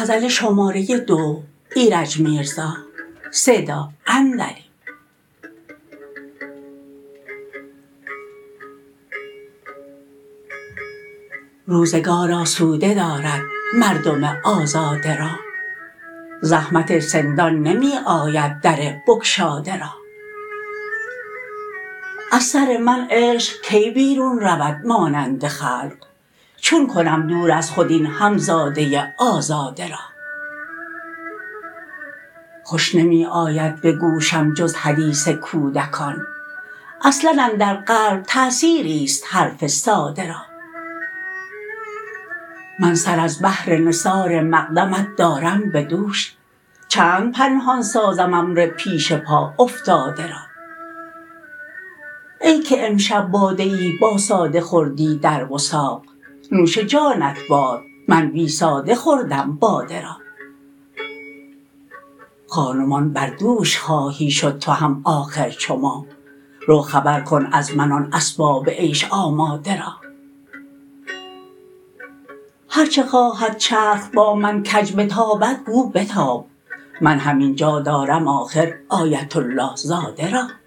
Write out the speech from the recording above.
روزگار آسوده دارد مردم آزاده را، زحمت سندان نمی آید در بگشاده را. از سر من عشق کی بیرون رود مانند خلق، چون کنم دور از خود این همزاده آزاده را. خوش نمی آید به گوشم جز حدیث کودکان، اصلا اندر قلب تأثیری ست حرف ساده را. من سر از بهر نثار مقدمت دارم به دوش، چند پنهان سازم امر پیش پا افتاده را. ای که امشب باده ای با ساده خوردی در وثاق، نوش جانت باد من بی ساده خوردم باده را. خان و مان بر دوش خواهی شد تو هم آخر چو ما، رو خبر کن از من آن اسباب عیش آماده را. هر چه خواهد چرخ با من کج بتابد گو بتاب، من همین جا دارم آخر آیت الله زاده را.